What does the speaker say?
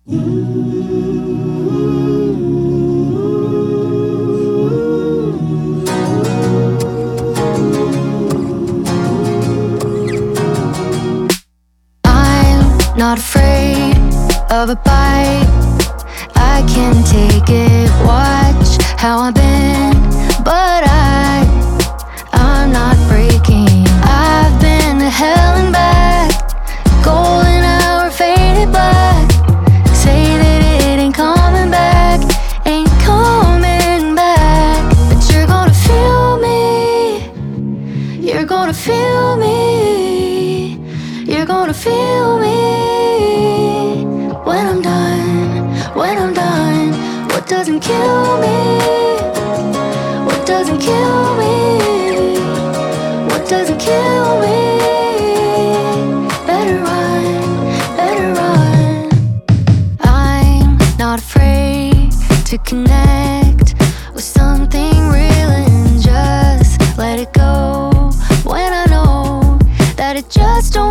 I'm not afraid of a bite. I can take it. Watch how I've been, but I'm not breaking. I've been to hell and back, golden hour faded black. Say that it ain't coming back, ain't coming back. But you're gonna feel me, you're gonna feel me, you're gonna feel me. When I'm done, when I'm done, what doesn't kill me? What doesn't kill me? What doesn't kill me? Better run, better run. I'm not afraid to connect with something real and just let it go. When I know that it just don't